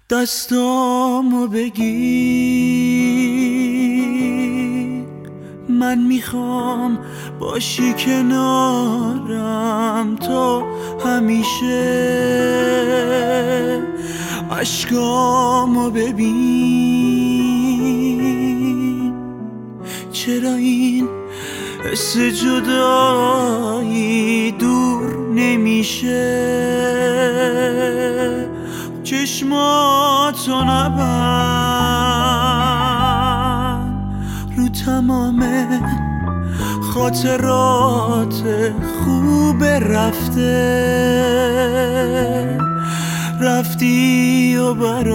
دستامو بگیر، من میخوام باشی کنارم تا همیشه. اشکامو ببین، چرا این حس جدایی دور نمیشه. چشماتو نبند، رو تمام خاطرات خوب رفتی و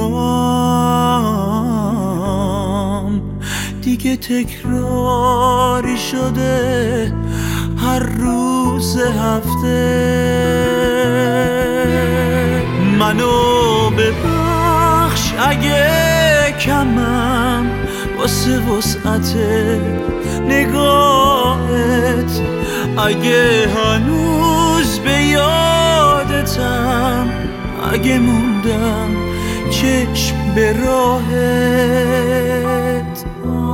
برام دیگه تکراری شده هر روز هفته. منو ببخش اگه کمم واسه وسعت نگاهت، اگه هنوز به یادتم، اگه موندم چشم به راهت.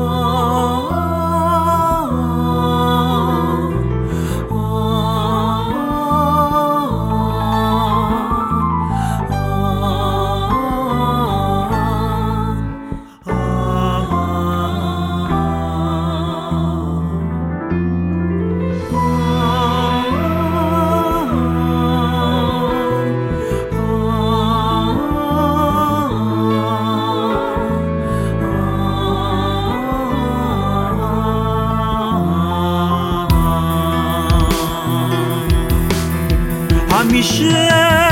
همیشه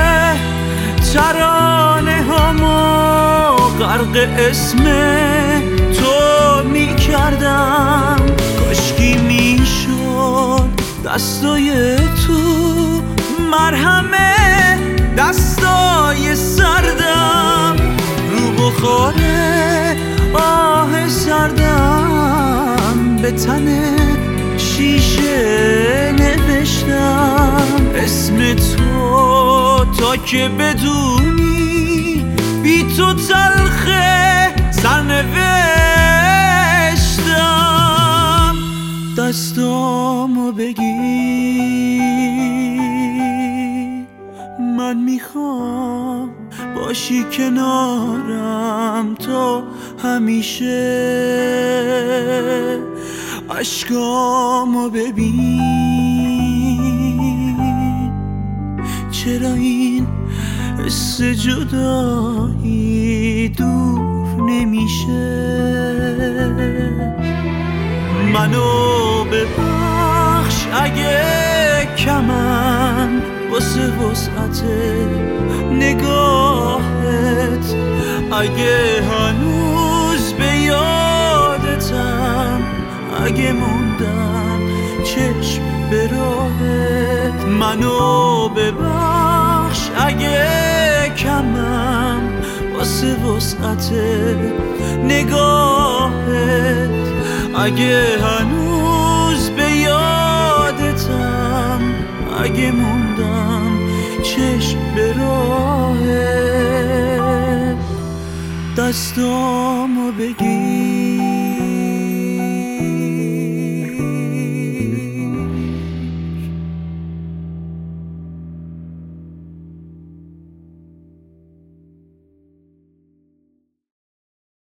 ترانه همو غرق اسم تو میکردم، کاشکی میشد دستای تو مرهمه دستای سردم، رو بخار آه سردم به تن شیشه نوشتم اسم تو تا که بدونی بی تو تلخه سرنوشتم. دستامو بگیر، من میخوام باشی کنارم تا همیشه. اشکامو ببین، چرا این حس جدایی دور نمیشه. منو ببخش اگه کمم واسه وسعت نگاهت، اگه هنوز به یادتم، اگه موندم چشم به راهت. منو ببخش اگه کمم واسه وسعت نگاهت، اگه هنوز به یادتم، اگه موندم چشم به راهت. دستام